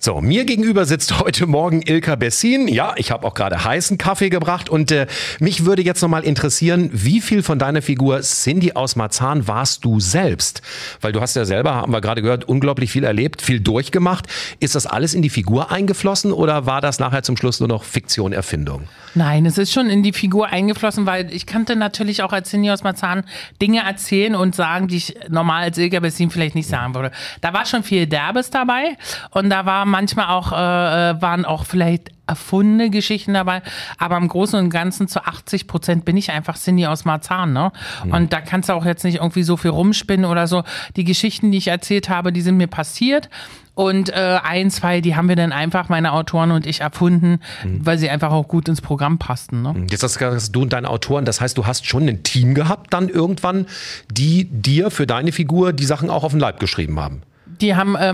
So, mir gegenüber sitzt heute Morgen Ilka Bessin. Ja, ich habe auch gerade heißen Kaffee gebracht und mich würde jetzt nochmal interessieren, wie viel von deiner Figur Cindy aus Marzahn warst du selbst? Weil du hast ja selber, haben wir gerade gehört, unglaublich viel erlebt, viel durchgemacht. Ist das alles in die Figur eingeflossen oder war das nachher zum Schluss nur noch Fiktion, Erfindung? Nein, es ist schon in die Figur eingeflossen, weil ich kannte natürlich auch als Cindy aus Marzahn Dinge erzählen und sagen, die ich normal als Ilka Bessin vielleicht nicht sagen würde. Da war schon viel Derbes dabei und da war manchmal auch, waren auch vielleicht erfundene Geschichten dabei, aber im Großen und Ganzen zu 80% bin ich einfach Cindy aus Marzahn, ne? Und da kannst du auch jetzt nicht irgendwie so viel rumspinnen oder so. Die Geschichten, die ich erzählt habe, die sind mir passiert. Und ein, zwei, die haben wir dann einfach, meine Autoren und ich, erfunden, weil sie einfach auch gut ins Programm passten. Ne? Jetzt hast du und deine Autoren, das heißt, du hast schon ein Team gehabt dann irgendwann, die dir für deine Figur die Sachen auch auf den Leib geschrieben haben. Die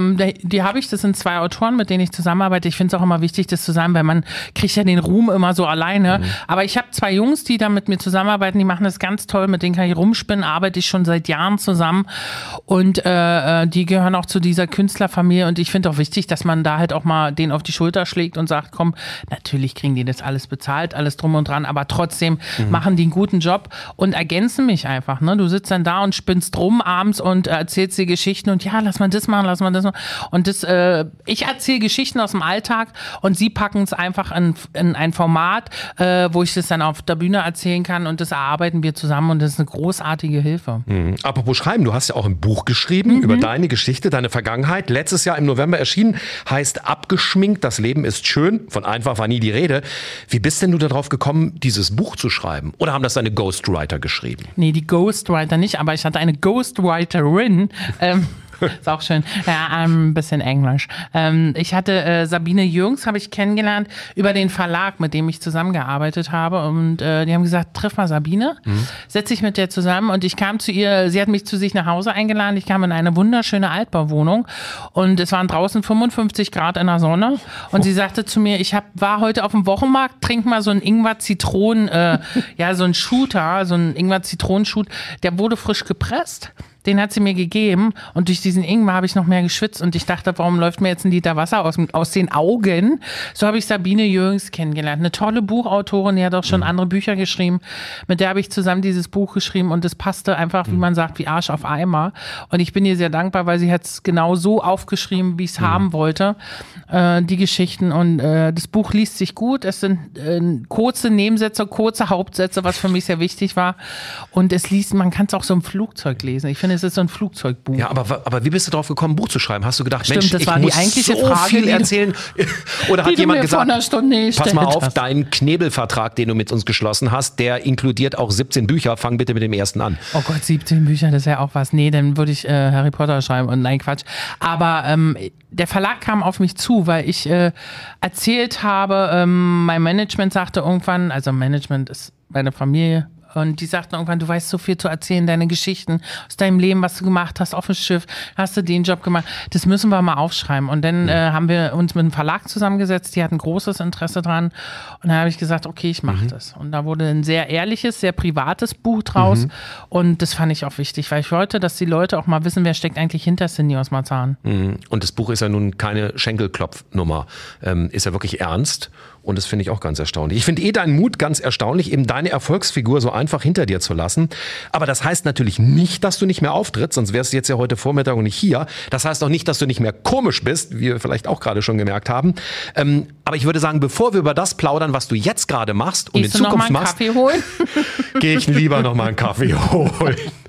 habe ich, das sind 2 Autoren, mit denen ich zusammenarbeite. Ich finde es auch immer wichtig, das zu sagen, weil man kriegt ja den Ruhm immer so alleine. Aber ich habe 2 Jungs, die da mit mir zusammenarbeiten, die machen das ganz toll, mit denen kann ich rumspinnen, arbeite ich schon seit Jahren zusammen und die gehören auch zu dieser Künstlerfamilie und ich finde auch wichtig, dass man da halt auch mal denen auf die Schulter schlägt und sagt, komm, natürlich kriegen die das alles bezahlt, alles drum und dran, aber trotzdem machen die einen guten Job und ergänzen mich einfach. Ne? Du sitzt dann da und spinnst rum abends und erzählst dir Geschichten und ja, lass mal das machen, lass mal das machen. Und ich erzähle Geschichten aus dem Alltag und sie packen es einfach in ein Format, wo ich das dann auf der Bühne erzählen kann und das erarbeiten wir zusammen und das ist eine großartige Hilfe. Apropos Schreiben, du hast ja auch ein Buch geschrieben über deine Geschichte, deine Vergangenheit. Letztes Jahr im November erschienen, heißt Abgeschminkt, das Leben ist schön. Von einfach war nie die Rede. Wie bist denn du darauf gekommen, dieses Buch zu schreiben? Oder haben das deine Ghostwriter geschrieben? Nee, die Ghostwriter nicht, aber ich hatte eine Ghostwriterin. Ist auch schön. Ja, ein bisschen Englisch. Ich hatte Sabine Jürgens, habe ich kennengelernt, über den Verlag, mit dem ich zusammengearbeitet habe. Und die haben gesagt, triff mal Sabine, setz dich mit der zusammen. Und ich kam zu ihr, sie hat mich zu sich nach Hause eingeladen. Ich kam in eine wunderschöne Altbauwohnung und es waren draußen 55 Grad in der Sonne. Und sie sagte zu mir, war heute auf dem Wochenmarkt, trink mal so einen Ingwer-Zitronen, so einen Shooter, so einen Ingwer-Zitronen-Shoot. Der wurde frisch gepresst. Den hat sie mir gegeben und durch diesen Ingwer habe ich noch mehr geschwitzt und ich dachte, warum läuft mir jetzt ein Liter Wasser aus den Augen? So habe ich Sabine Jürgens kennengelernt. Eine tolle Buchautorin, die hat auch schon andere Bücher geschrieben. Mit der habe ich zusammen dieses Buch geschrieben und es passte einfach, wie man sagt, wie Arsch auf Eimer. Und ich bin ihr sehr dankbar, weil sie hat es genau so aufgeschrieben, wie ich es haben wollte, die Geschichten. Und das Buch liest sich gut. Es sind kurze Nebensätze, kurze Hauptsätze, was für mich sehr wichtig war. Und man kann es auch so im Flugzeug lesen. Ich finde, es ist so ein Flugzeugbuch. Ja, aber wie bist du drauf gekommen, ein Buch zu schreiben? Hast du gedacht, Stimmt, Mensch, das war ich die muss eigentliche so Frage, viel erzählen? Oder hat jemand gesagt, pass mal auf, dein Knebelvertrag, den du mit uns geschlossen hast, der inkludiert auch 17 Bücher. Fang bitte mit dem ersten an. Oh Gott, 17 Bücher, das wäre auch was. Nee, dann würde ich Harry Potter schreiben und nein, Quatsch. Aber der Verlag kam auf mich zu, weil ich erzählt habe, mein Management sagte irgendwann, also Management ist meine Familie, und die sagten irgendwann, du weißt so viel zu erzählen, deine Geschichten aus deinem Leben, was du gemacht hast auf dem Schiff, hast du den Job gemacht, das müssen wir mal aufschreiben. Und dann haben wir uns mit einem Verlag zusammengesetzt, die hatten großes Interesse dran. Und dann habe ich gesagt, okay, ich mache das. Und da wurde ein sehr ehrliches, sehr privates Buch draus. Und das fand ich auch wichtig, weil ich wollte, dass die Leute auch mal wissen, wer steckt eigentlich hinter Cindy aus Marzahn. Und das Buch ist ja nun keine Schenkelklopfnummer, ist ja wirklich ernst. Und das finde ich auch ganz erstaunlich. Ich finde deinen Mut ganz erstaunlich, eben deine Erfolgsfigur so einfach hinter dir zu lassen. Aber das heißt natürlich nicht, dass du nicht mehr auftrittst, sonst wärst du jetzt ja heute Vormittag und nicht hier. Das heißt auch nicht, dass du nicht mehr komisch bist, wie wir vielleicht auch gerade schon gemerkt haben. Aber ich würde sagen, bevor wir über das plaudern, was du jetzt gerade machst und in Zukunft machst, Kaffee holen? gehe ich lieber noch mal einen Kaffee holen.